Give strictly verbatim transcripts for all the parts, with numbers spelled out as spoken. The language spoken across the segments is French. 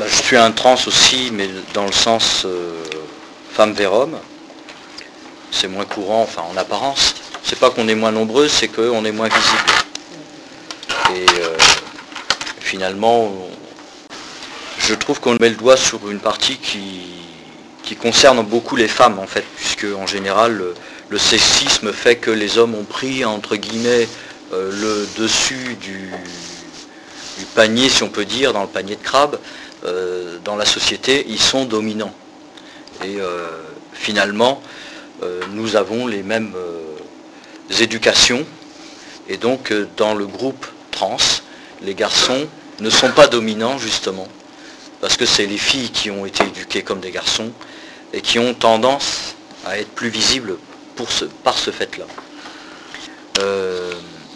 je suis un trans aussi, mais dans le sens euh, femme vers homme. C'est moins courant, enfin en apparence. C'est pas qu'on est moins nombreux, c'est qu'on est moins visible. Et euh, finalement, on, je trouve qu'on met le doigt sur une partie qui, qui concerne beaucoup les femmes en fait, puisque en général le, le sexisme fait que les hommes ont pris entre guillemets euh, le dessus du, du panier, si on peut dire, dans le panier de crabe. Euh, dans la société, ils sont dominants. Et euh, finalement, euh, nous avons les mêmes euh, éducations. Et donc, euh, dans le groupe trans, les garçons ne sont pas dominants, justement, parce que c'est les filles qui ont été éduquées comme des garçons et qui ont tendance à être plus visibles pour ce, par ce fait-là. Euh,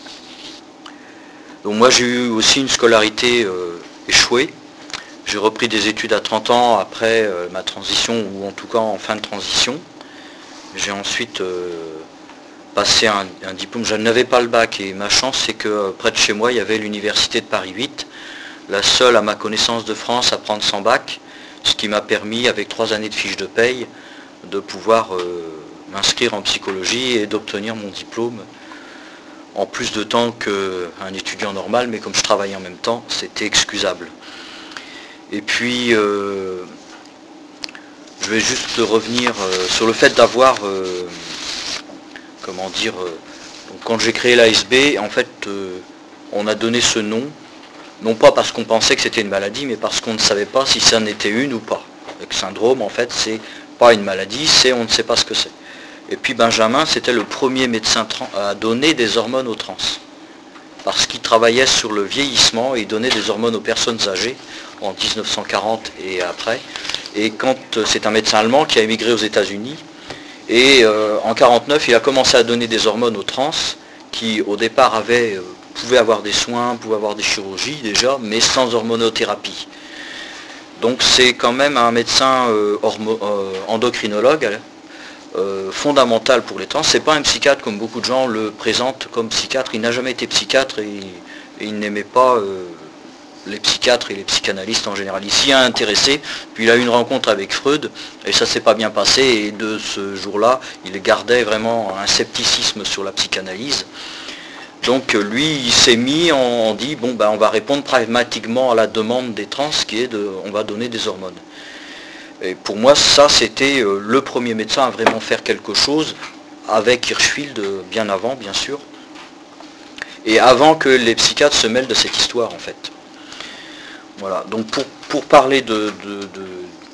donc moi, j'ai eu aussi une scolarité euh, échouée. J'ai repris des études à trente ans après euh, ma transition, ou en tout cas en fin de transition. J'ai ensuite euh, passé un, un diplôme. Je n'avais pas le bac et ma chance c'est que euh, près de chez moi il y avait l'université de Paris huit, la seule à ma connaissance de France à prendre sans bac, ce qui m'a permis avec trois années de fiche de paye de pouvoir euh, m'inscrire en psychologie et d'obtenir mon diplôme en plus de temps qu'un étudiant normal, mais comme je travaillais en même temps, c'était excusable. Et puis, euh, je vais juste revenir euh, sur le fait d'avoir, euh, comment dire, euh, donc quand j'ai créé l'A S B, en fait, euh, on a donné ce nom, non pas parce qu'on pensait que c'était une maladie, mais parce qu'on ne savait pas si ça en était une ou pas. Le syndrome, en fait, c'est pas une maladie, c'est on ne sait pas ce que c'est. Et puis Benjamin, c'était le premier médecin à donner des hormones aux trans, parce qu'il travaillait sur le vieillissement et il donnait des hormones aux personnes âgées en dix-neuf cent quarante et après. Et quand c'est un médecin allemand qui a émigré aux États-Unis, et euh, en quarante-neuf, il a commencé à donner des hormones aux trans qui au départ avaient, euh, pouvaient avoir des soins, pouvaient avoir des chirurgies déjà, mais sans hormonothérapie. Donc c'est quand même un médecin euh, hormo, euh, endocrinologue euh, fondamental pour les trans. C'est pas un psychiatre comme beaucoup de gens le présentent comme psychiatre. Il n'a jamais été psychiatre et, et il n'aimait pas euh, les psychiatres et les psychanalystes en général. Il s'y a intéressé, puis il a eu une rencontre avec Freud et ça s'est pas bien passé, et de ce jour-là, il gardait vraiment un scepticisme sur la psychanalyse. Donc lui, il s'est mis, on dit, bon ben on va répondre pragmatiquement à la demande des trans qui est de, on va donner des hormones. Et pour moi, ça c'était le premier médecin à vraiment faire quelque chose, avec Hirschfeld bien avant, bien sûr, et avant que les psychiatres se mêlent de cette histoire en fait. Voilà, donc pour, pour parler de, de, de...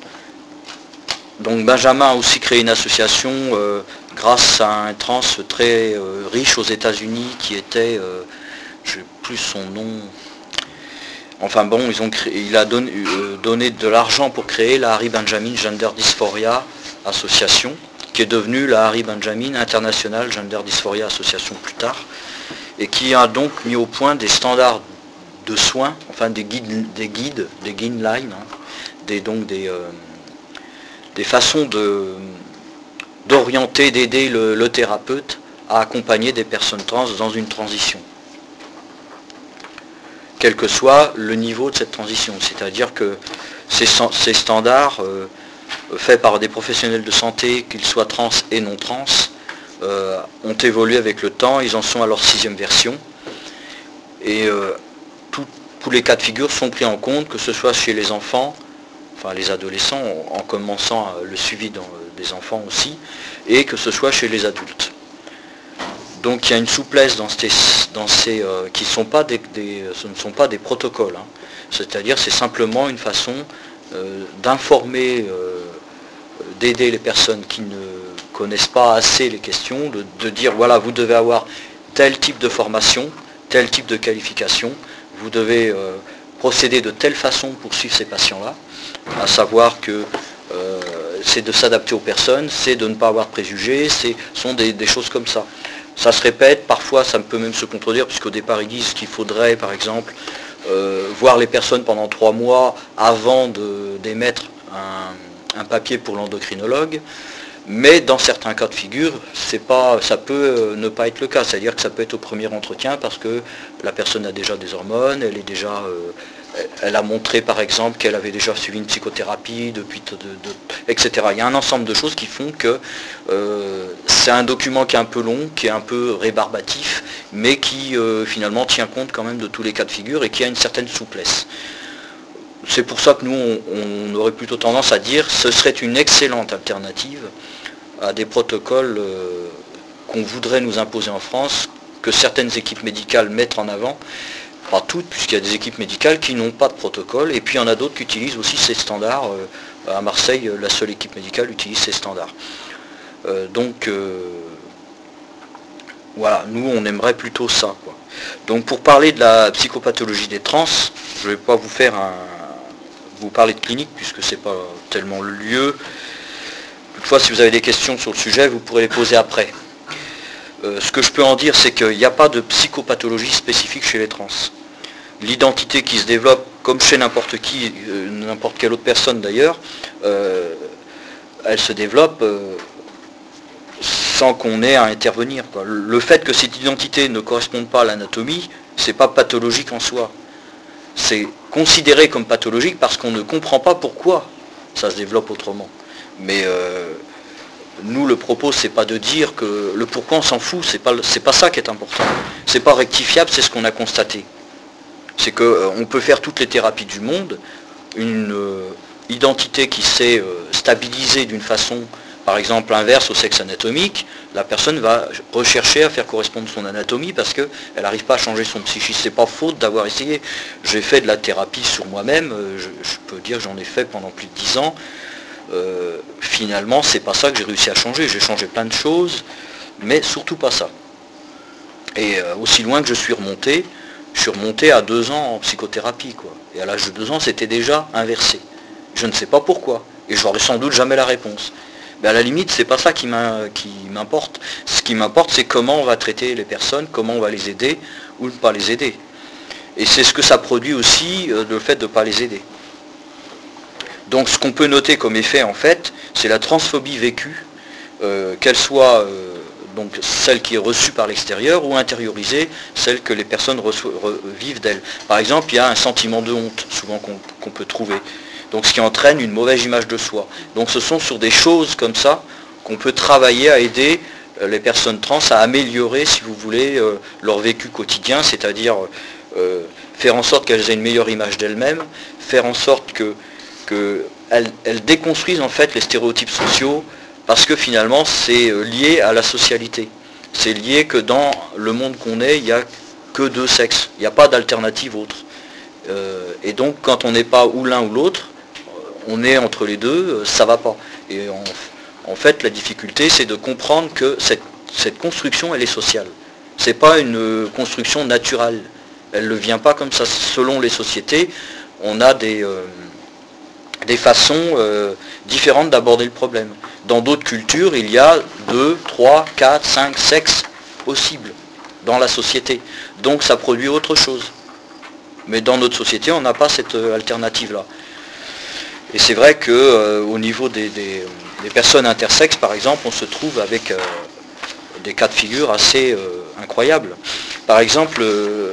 Donc Benjamin a aussi créé une association euh, grâce à un trans très euh, riche aux États-Unis qui était, euh, je n'ai plus son nom, enfin bon, ils ont créé, il a donné, euh, donné de l'argent pour créer la Harry Benjamin Gender Dysphoria Association, qui est devenue la Harry Benjamin International Gender Dysphoria Association plus tard, et qui a donc mis au point des standards de soins, enfin des guides, des guides, des guidelines, hein, des, donc des, euh, des façons de, d'orienter, d'aider le, le thérapeute à accompagner des personnes trans dans une transition, quel que soit le niveau de cette transition. C'est-à-dire que ces, ces standards, euh, faits par des professionnels de santé, qu'ils soient trans et non trans, euh, ont évolué avec le temps, ils en sont à leur sixième version, et euh, tous les cas de figure sont pris en compte, que ce soit chez les enfants, enfin les adolescents, en commençant le suivi dans, des enfants aussi, et que ce soit chez les adultes. Donc il y a une souplesse dans ces, dans ces euh, qui sont pas des, des, ce ne sont pas des protocoles, hein. C'est-à-dire c'est simplement une façon euh, d'informer, euh, d'aider les personnes qui ne connaissent pas assez les questions, de, de dire voilà, vous devez avoir tel type de formation, tel type de qualification, vous devez euh, procéder de telle façon pour suivre ces patients-là, à savoir que euh, c'est de s'adapter aux personnes, c'est de ne pas avoir préjugés, ce sont des, des choses comme ça. Ça se répète, parfois ça peut même se contredire, puisqu'au départ ils disent qu'il faudrait, par exemple, euh, voir les personnes pendant trois mois avant de, d'émettre un, un papier pour l'endocrinologue. Mais dans certains cas de figure, c'est pas, ça peut ne pas être le cas. C'est-à-dire que ça peut être au premier entretien parce que la personne a déjà des hormones, elle est déjà, euh, elle a montré par exemple qu'elle avait déjà suivi une psychothérapie, depuis de, de, et cetera. Il y a un ensemble de choses qui font que euh, c'est un document qui est un peu long, qui est un peu rébarbatif, mais qui euh, finalement tient compte quand même de tous les cas de figure et qui a une certaine souplesse. C'est pour ça que nous, on, on aurait plutôt tendance à dire que ce serait une excellente alternative à des protocoles euh, qu'on voudrait nous imposer en France, que certaines équipes médicales mettent en avant. Pas toutes, puisqu'il y a des équipes médicales qui n'ont pas de protocole, et puis il y en a d'autres qui utilisent aussi ces standards. À Marseille, la seule équipe médicale utilise ces standards. Euh, donc, euh, voilà, nous on aimerait plutôt ça, quoi. Donc pour parler de la psychopathologie des trans, je ne vais pas vous faire un, vous parler de clinique, puisque c'est pas tellement le lieu. Toutefois, si vous avez des questions sur le sujet, vous pourrez les poser après. Euh, ce que je peux en dire, c'est qu'il n'y a pas de psychopathologie spécifique chez les trans. L'identité qui se développe, comme chez n'importe qui, euh, n'importe quelle autre personne d'ailleurs, euh, elle se développe euh, sans qu'on ait à intervenir, quoi. Le fait que cette identité ne corresponde pas à l'anatomie, c'est pas pathologique en soi. C'est considéré comme pathologique parce qu'on ne comprend pas pourquoi ça se développe autrement. Mais euh, nous, le propos, c'est pas de dire que le pourquoi on s'en fout, c'est pas, c'est pas ça qui est important. C'est pas rectifiable, c'est ce qu'on a constaté. C'est qu'on euh, peut faire toutes les thérapies du monde, une euh, identité qui s'est euh, stabilisée d'une façon, par exemple, inverse au sexe anatomique, la personne va rechercher à faire correspondre son anatomie parce qu'elle n'arrive pas à changer son psychisme. C'est pas faute d'avoir essayé. J'ai fait de la thérapie sur moi-même, je, je peux dire que j'en ai fait pendant plus de dix ans. Euh, finalement, c'est pas ça que j'ai réussi à changer. J'ai changé plein de choses, mais surtout pas ça. Et euh, aussi loin que je suis remonté, je suis remonté à deux ans en psychothérapie, quoi. Et à l'âge de deux ans, c'était déjà inversé. Je ne sais pas pourquoi. Et je n'aurai sans doute jamais la réponse. Mais à la limite, c'est pas ça qui m'importe. Ce qui m'importe, c'est comment on va traiter les personnes, comment on va les aider ou ne pas les aider. Et c'est ce que ça produit aussi, euh, le fait de ne pas les aider. Donc ce qu'on peut noter comme effet, en fait, c'est la transphobie vécue, euh, qu'elle soit euh, donc celle qui est reçue par l'extérieur ou intériorisée, celle que les personnes reçoivent, vivent d'elles. Par exemple, il y a un sentiment de honte, souvent qu'on qu'on peut trouver. Donc ce qui entraîne une mauvaise image de soi. Donc ce sont sur des choses comme ça qu'on peut travailler à aider les personnes trans à améliorer, si vous voulez, euh, leur vécu quotidien, c'est-à-dire euh, faire en sorte qu'elles aient une meilleure image d'elles-mêmes, faire en sorte que qu'elles elles déconstruisent en fait les stéréotypes sociaux, parce que finalement c'est lié à la socialité. C'est lié que dans le monde qu'on est, il n'y a que deux sexes, il n'y a pas d'alternative autre. Euh, et donc quand on n'est pas ou l'un ou l'autre, on est entre les deux, ça va pas. Et en, en fait la difficulté c'est de comprendre que cette, cette construction elle est sociale. C'est pas une construction naturelle. Elle ne vient pas comme ça. Selon les sociétés, on a des... Euh, des façons euh, différentes d'aborder le problème. Dans d'autres cultures, il y a deux, trois, quatre, cinq sexes possibles dans la société. Donc ça produit autre chose. Mais dans notre société, on n'a pas cette euh, alternative-là. Et c'est vrai qu'au euh, niveau des, des, des personnes intersexes, par exemple, on se trouve avec euh, des cas de figure assez euh, incroyables. Par exemple, euh,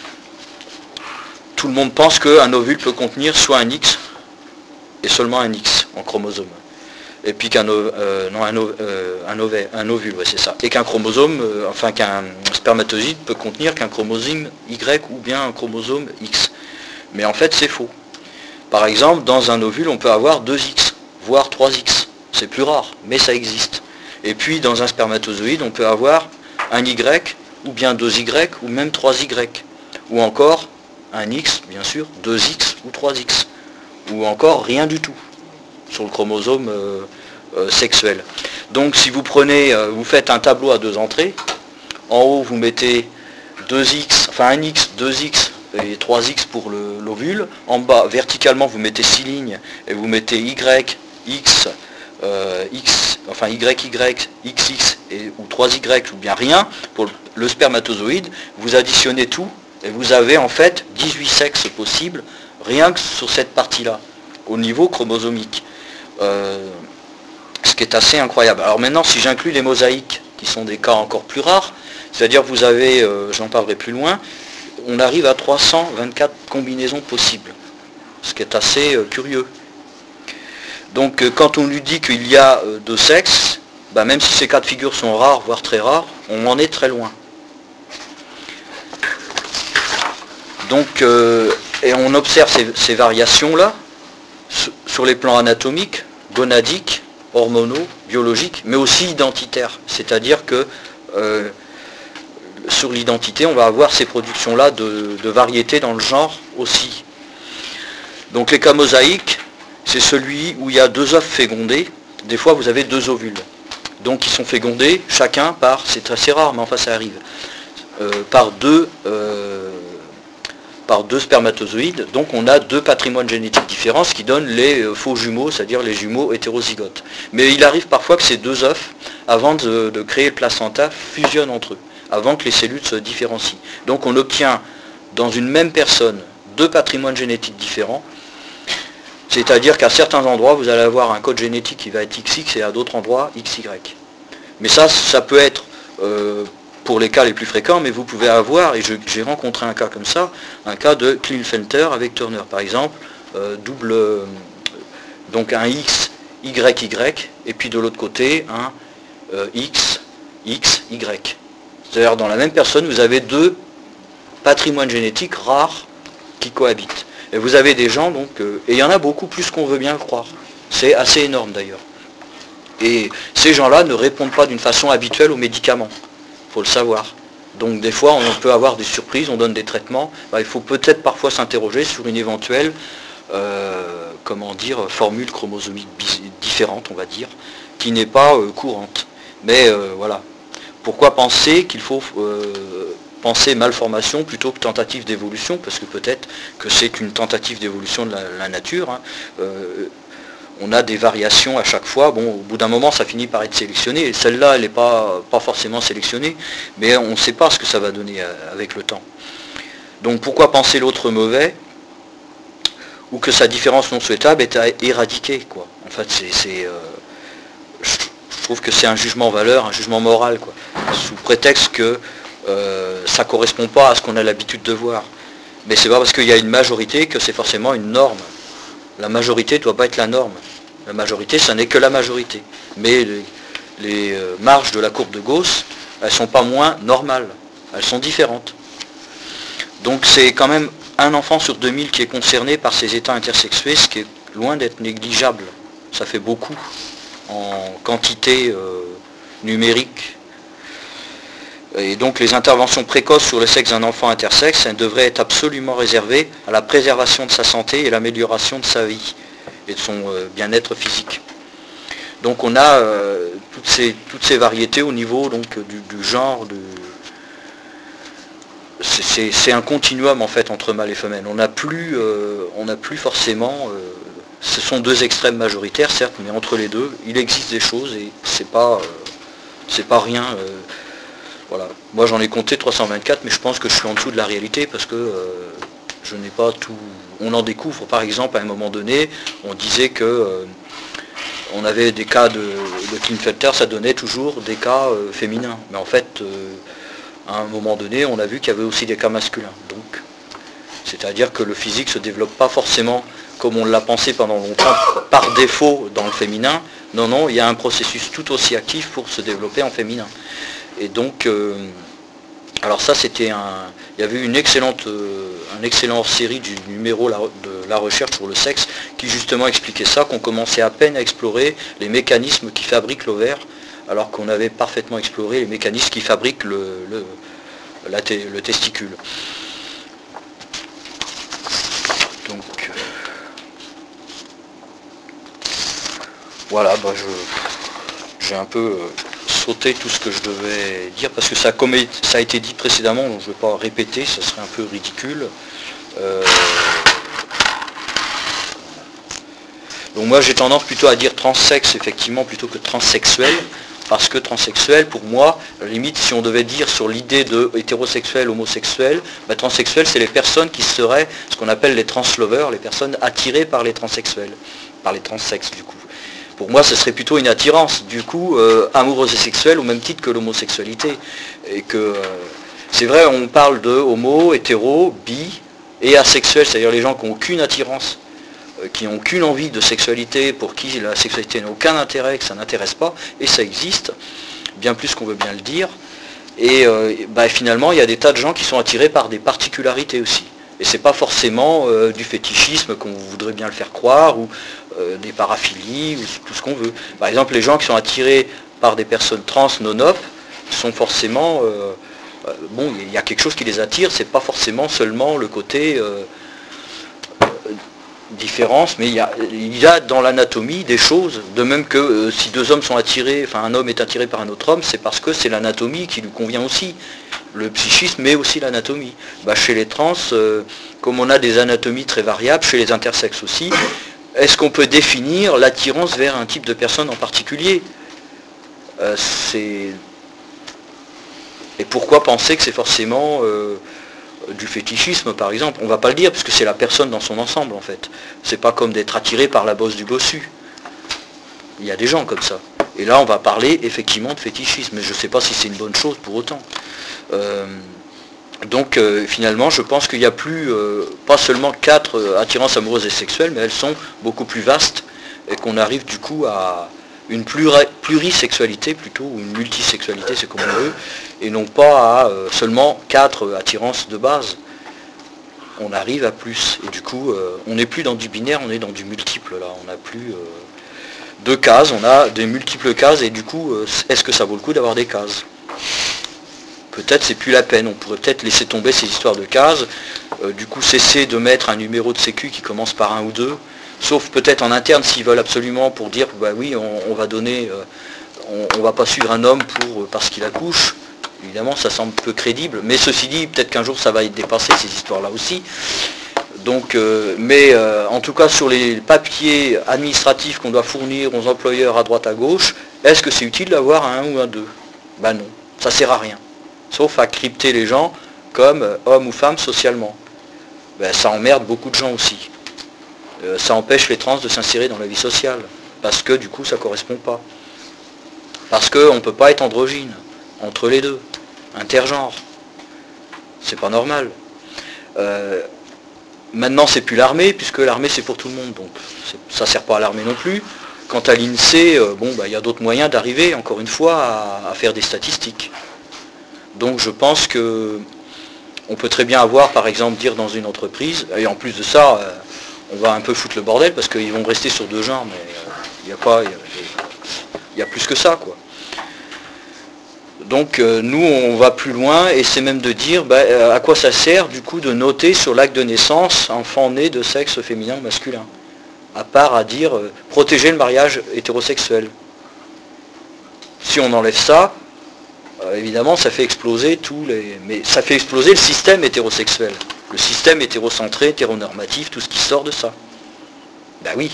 tout le monde pense qu'un ovule peut contenir soit un X, et seulement un X en chromosome. Et puis qu'un euh, non, un, euh, un, ovaire, un ovule, ouais, c'est ça. Et qu'un chromosome, euh, enfin qu'un spermatozoïde peut contenir qu'un chromosome Y ou bien un chromosome X. Mais en fait, c'est faux. Par exemple, dans un ovule, on peut avoir deux X, voire trois X. C'est plus rare, mais ça existe. Et puis, dans un spermatozoïde, on peut avoir un Y, ou bien deux Y, ou même trois Y. Ou encore un X, bien sûr, deux X ou trois X. Ou encore rien du tout sur le chromosome euh, euh, sexuel. Donc si vous prenez, euh, vous faites un tableau à deux entrées, en haut vous mettez deux X, enfin un X, deux X et trois X pour l'ovule, en bas verticalement vous mettez six lignes et vous mettez Y, X, euh, X, enfin Y, Y, X, X et, ou trois Y ou bien rien pour le spermatozoïde, vous additionnez tout et vous avez en fait dix-huit sexes possibles rien que sur cette partie-là, au niveau chromosomique. Euh, ce qui est assez incroyable. Alors maintenant, si j'inclus les mosaïques, qui sont des cas encore plus rares, c'est-à-dire vous avez, euh, j'en parlerai plus loin, on arrive à trois cent vingt-quatre combinaisons possibles, ce qui est assez euh, curieux. Donc euh, quand on lui dit qu'il y a euh, deux sexes, bah, même si ces cas de figure sont rares, voire très rares, on en est très loin. Donc, euh, et on observe ces, ces variations-là sur les plans anatomiques, gonadiques, hormonaux, biologiques, mais aussi identitaires. C'est-à-dire que euh, sur l'identité, on va avoir ces productions-là de, de variétés dans le genre aussi. Donc les cas mosaïques, c'est celui où il y a deux œufs fécondés. Des fois, vous avez deux ovules. Donc ils sont fécondés, chacun par, c'est assez rare, mais enfin ça arrive, euh, par deux... Euh, par deux spermatozoïdes, donc on a deux patrimoines génétiques différents, ce qui donne les faux jumeaux, c'est-à-dire les jumeaux hétérozygotes. Mais il arrive parfois que ces deux œufs, avant de, de créer le placenta, fusionnent entre eux, avant que les cellules se différencient. Donc on obtient dans une même personne deux patrimoines génétiques différents, c'est-à-dire qu'à certains endroits, vous allez avoir un code génétique qui va être X X et à d'autres endroits X Y. Mais ça, ça peut être... Euh, pour les cas les plus fréquents, mais vous pouvez avoir, et j'ai rencontré un cas comme ça, un cas de Klinefelter avec Turner, par exemple, euh, double, euh, donc un X, Y, Y, et puis de l'autre côté, un euh, X, X, Y. C'est-à-dire dans la même personne, vous avez deux patrimoines génétiques rares qui cohabitent. Et vous avez des gens, donc, euh, et il y en a beaucoup plus qu'on veut bien le croire. C'est assez énorme d'ailleurs. Et ces gens-là ne répondent pas d'une façon habituelle aux médicaments. Il faut le savoir. Donc des fois on peut avoir des surprises, on donne des traitements, bah, il faut peut-être parfois s'interroger sur une éventuelle euh, comment dire, formule chromosomique différente, on va dire, qui n'est pas euh, courante. Mais euh, voilà. Pourquoi penser qu'il faut euh, penser malformation plutôt que tentative d'évolution, parce que peut-être que c'est une tentative d'évolution de la, la nature. Hein. Euh, on a des variations à chaque fois. Bon, au bout d'un moment, ça finit par être sélectionné. Et celle-là, elle n'est pas, pas forcément sélectionnée, mais on ne sait pas ce que ça va donner avec le temps. Donc pourquoi penser l'autre mauvais, ou que sa différence non souhaitable est à éradiquer, quoi. En fait, c'est, euh, je trouve que c'est un jugement valeur, un jugement moral, quoi, sous prétexte que euh, ça ne correspond pas à ce qu'on a l'habitude de voir. Mais c'est pas parce qu'il y a une majorité que c'est forcément une norme. La majorité ne doit pas être la norme. La majorité, ça n'est que la majorité. Mais les, les marges de la courbe de Gauss, elles ne sont pas moins normales. Elles sont différentes. Donc c'est quand même un enfant sur deux mille qui est concerné par ces états intersexués, ce qui est loin d'être négligeable. Ça fait beaucoup en quantité euh, numérique. Et donc les interventions précoces sur le sexe d'un enfant intersexe, elles devraient être absolument réservées à la préservation de sa santé et l'amélioration de sa vie et de son euh, bien-être physique. Donc on a euh, toutes, ces, toutes ces variétés au niveau donc, du, du genre, du... c'est un continuum en fait entre mâle et femelle. On n'a plus, euh, on n'a plus forcément, euh, ce sont deux extrêmes majoritaires certes, mais entre les deux, il existe des choses et c'est pas, euh, c'est pas rien. Euh, Voilà. Moi j'en ai compté trois cent vingt-quatre, mais je pense que je suis en dessous de la réalité parce que euh, je n'ai pas tout... On en découvre, par exemple, à un moment donné, on disait que euh, on avait des cas de, de Klinefelter, ça donnait toujours des cas euh, féminins. Mais en fait, euh, à un moment donné, on a vu qu'il y avait aussi des cas masculins. Donc, c'est-à-dire que le physique ne se développe pas forcément comme on l'a pensé pendant longtemps, par défaut dans le féminin. Non, non, il y a un processus tout aussi actif pour se développer en féminin. Et donc, euh, alors ça c'était un, il y avait eu une excellente, euh, un excellent hors-série du numéro la, de la recherche sur le sexe qui justement expliquait ça, qu'on commençait à peine à explorer les mécanismes qui fabriquent l'ovaire, alors qu'on avait parfaitement exploré les mécanismes qui fabriquent le, le, la te, le testicule. Donc, euh, voilà, bah je, j'ai un peu... Euh, sauter tout ce que je devais dire parce que ça, comme ça a été dit précédemment, donc je ne vais pas répéter, ça serait un peu ridicule. Euh... Donc moi j'ai tendance plutôt à dire transsexe effectivement plutôt que transsexuel, parce que transsexuel pour moi, à la limite si on devait dire sur l'idée de hétérosexuel, homosexuel, bah, transsexuel c'est les personnes qui seraient ce qu'on appelle les translovers, les personnes attirées par les transsexuels, par les transsexes du coup. Pour moi, ce serait plutôt une attirance, du coup, euh, amoureuse et sexuelle, au même titre que l'homosexualité. Et que, euh, C'est vrai, on parle de homo, hétéro, bi et asexuel, c'est-à-dire les gens qui n'ont aucune attirance, euh, qui n'ont aucune envie de sexualité, pour qui la sexualité n'a aucun intérêt, que ça n'intéresse pas, et ça existe, bien plus qu'on veut bien le dire. Et euh, bah, finalement, il y a des tas de gens qui sont attirés par des particularités aussi. Et c'est pas forcément euh, du fétichisme qu'on voudrait bien le faire croire, ou euh, des paraphilies, ou tout ce qu'on veut. Par exemple, les gens qui sont attirés par des personnes trans non-op sont forcément... Euh, euh, bon, il y a quelque chose qui les attire, c'est pas forcément seulement le côté euh, euh, différence, mais il y a, il y a dans l'anatomie des choses, de même que euh, si deux hommes sont attirés, enfin un homme est attiré par un autre homme, c'est parce que c'est l'anatomie qui lui convient aussi. Le psychisme, mais aussi l'anatomie. Bah, chez les trans, euh, comme on a des anatomies très variables, chez les intersexes aussi, est-ce qu'on peut définir l'attirance vers un type de personne en particulier? euh, c'est... Et pourquoi penser que c'est forcément euh, du fétichisme, par exemple? On ne va pas le dire, parce que c'est la personne dans son ensemble, en fait. C'est pas comme d'être attiré par la bosse du bossu. Il y a des gens comme ça. Et là, on va parler effectivement de fétichisme, mais je ne sais pas si c'est une bonne chose pour autant. Euh, donc euh, finalement, je pense qu'il n'y a plus, euh, pas seulement quatre euh, attirances amoureuses et sexuelles, mais elles sont beaucoup plus vastes, et qu'on arrive du coup à une pluri- plurisexualité plutôt, ou une multisexualité, c'est comme on veut, et non pas à euh, seulement quatre euh, attirances de base. On arrive à plus, et du coup, euh, on n'est plus dans du binaire, on est dans du multiple, là. On n'a plus euh, deux cases, on a des multiples cases, et du coup, euh, est-ce que ça vaut le coup d'avoir des cases? Peut-être c'est plus la peine, on pourrait peut-être laisser tomber ces histoires de cases, euh, du coup cesser de mettre un numéro de sécu qui commence par un ou deux, sauf peut-être en interne s'ils veulent absolument pour dire, bah oui, on, on va donner, euh, on, on va pas suivre un homme pour parce qu'il accouche. Évidemment, ça semble peu crédible, mais ceci dit, peut-être qu'un jour ça va être dépassé, ces histoires-là aussi. Donc, euh, mais euh, en tout cas, sur les papiers administratifs qu'on doit fournir aux employeurs à droite à gauche, est-ce que c'est utile d'avoir un ou un deux? Ben non, ça sert à rien. Sauf à crypter les gens comme euh, hommes ou femmes socialement. Ben, ça emmerde beaucoup de gens aussi. Euh, ça empêche les trans de s'insérer dans la vie sociale, parce que du coup ça ne correspond pas. Parce qu'on ne peut pas être androgyne, entre les deux, intergenre. C'est pas normal. Euh, maintenant c'est plus l'armée, puisque l'armée c'est pour tout le monde, donc ça ne sert pas à l'armée non plus. Quant à l'INSEE, euh, bon, ben, y a d'autres moyens d'arriver, encore une fois, à, à faire des statistiques. Donc je pense que on peut très bien avoir, par exemple, dire dans une entreprise, et en plus de ça, euh, on va un peu foutre le bordel, parce qu'ils vont rester sur deux genres, mais il euh, n'y a pas, il y, y a plus que ça, quoi. Donc euh, nous, on va plus loin, et c'est même de dire, bah, à quoi ça sert, du coup, de noter sur l'acte de naissance, enfant né de sexe féminin ou masculin, à part à dire, euh, protéger le mariage hétérosexuel. Si on enlève ça, Euh, évidemment, ça fait exploser tous les... Mais ça fait exploser le système hétérosexuel. Le système hétérocentré, hétéronormatif, tout ce qui sort de ça. Ben oui.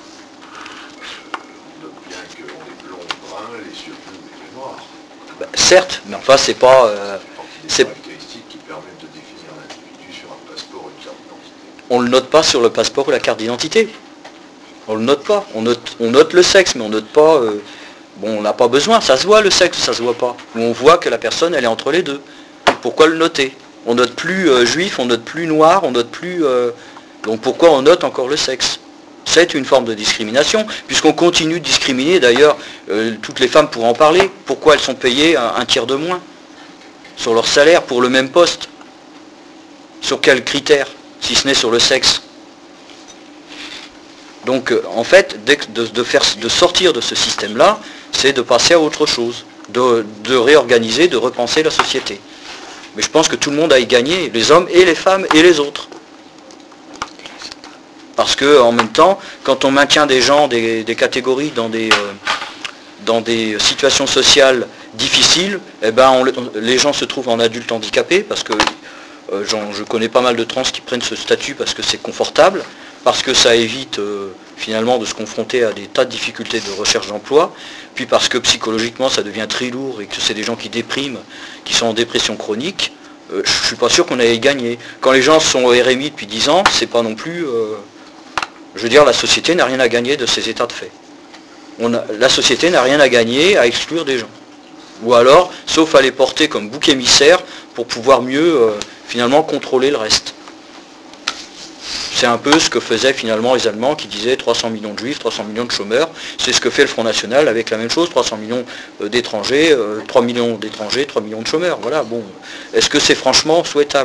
On note bien qu'on est blond, brun, les yeux bleus et les noirs. Ben, certes, mais enfin, c'est pas... Euh, c'est des caractéristiques qui permettent de définir l'individu sur un passeport ou une carte d'identité. On ne le note pas sur le passeport ou la carte d'identité. On le note pas. On note, on note le sexe, mais on note pas... Euh, Bon, on n'a pas besoin, ça se voit le sexe, ça se voit pas. On voit que la personne, elle est entre les deux. Pourquoi le noter? On note plus euh, juif, on note plus noir, on note plus... Euh... Donc pourquoi on note encore le sexe? C'est une forme de discrimination, puisqu'on continue de discriminer, d'ailleurs, euh, toutes les femmes pourraient en parler. Pourquoi elles sont payées un, un tiers de moins sur leur salaire pour le même poste? Sur quels critères, si ce n'est sur le sexe? Donc euh, en fait, de, de, faire, de sortir de ce système-là, c'est de passer à autre chose, de, de réorganiser, de repenser la société. Mais je pense que tout le monde a y gagné, les hommes et les femmes et les autres. Parce que en même temps, quand on maintient des gens, des, des catégories dans des, euh, dans des situations sociales difficiles, eh ben on, les gens se trouvent en adultes handicapés, parce que euh, je connais pas mal de trans qui prennent ce statut parce que c'est confortable, parce que ça évite euh, finalement de se confronter à des tas de difficultés de recherche d'emploi, puis parce que psychologiquement ça devient très lourd et que c'est des gens qui dépriment, qui sont en dépression chronique, euh, je ne suis pas sûr qu'on ait gagné. Quand les gens sont au R M I depuis dix ans, c'est pas non plus... Euh, je veux dire, la société n'a rien à gagner de ces états de fait. On a, la société n'a rien à gagner à exclure des gens. Ou alors, sauf à les porter comme bouc émissaire pour pouvoir mieux euh, finalement contrôler le reste. C'est un peu ce que faisaient finalement les Allemands qui disaient trois cents millions de juifs, trois cents millions de chômeurs. C'est ce que fait le Front National avec la même chose, trois cents millions d'étrangers, trois millions d'étrangers, trois millions de chômeurs. Voilà, bon. Est-ce que c'est franchement souhaitable ?